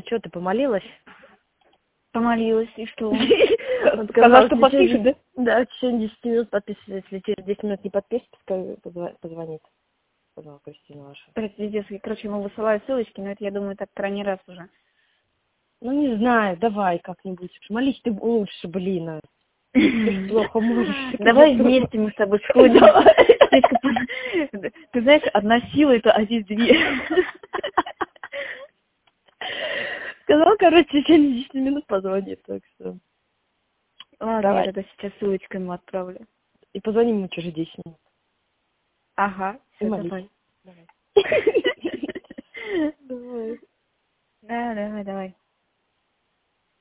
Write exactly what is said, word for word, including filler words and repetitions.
Что, ты помолилась? Помолилась, и что? Он сказал, что подпишет, да? Да, в течение десяти минут подпишется. Если через десять минут не подпишет, пускай позвонит. Сказала Кристина ваша. Пиздец, я, короче, ему высылаю ссылочки, но это, я думаю, так крайний раз уже. Ну, не знаю, давай как-нибудь. Молись ты лучше, блин. Ты плохо можешь. Давай вместе мы с тобой сходим. Ты знаешь, одна сила это, а здесь две. Сказал, короче, через десять минут позвонит, так что. Ладно, Давай. я тогда сейчас ссылочку ему отправлю. И позвони ему через десять минут. Ага, И все, молись. давай. Давай. Давай. Да, давай, давай.